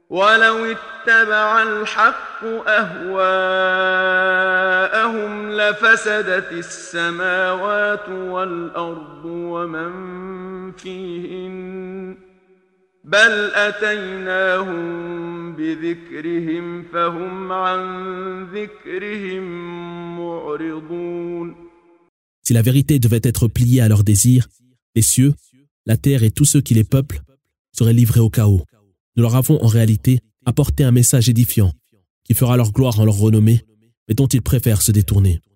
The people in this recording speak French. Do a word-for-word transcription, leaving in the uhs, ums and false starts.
ولو اتبع الحق أهواءهم لفسدت السماوات والأرض ومن فيهن بل أتيناهم بذكرهم فهم عن ذكرهم معرضون. Si la vérité devait être pliée à leurs désirs, les cieux, la terre et tous ceux qui les peuplent seraient livrés au chaos. Nous leur avons en réalité apporté un message édifiant qui fera leur gloire en leur renommée, mais dont ils préfèrent se détourner.